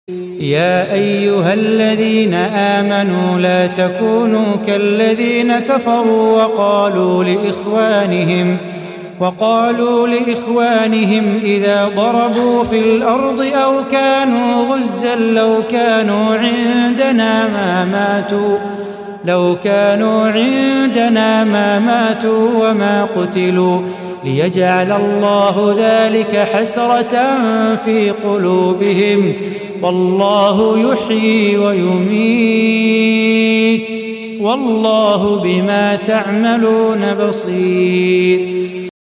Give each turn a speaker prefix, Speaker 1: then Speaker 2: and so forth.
Speaker 1: يا أيها الذين آمنوا لا تكونوا كالذين كفروا وقالوا لإخوانهم إذا ضربوا في الأرض أو كانوا غزا لو كانوا عندنا ما ماتوا وما قتلوا ليجعل الله ذلك حسرة في قلوبهم والله يحيي ويميت والله بما تعملون بصير.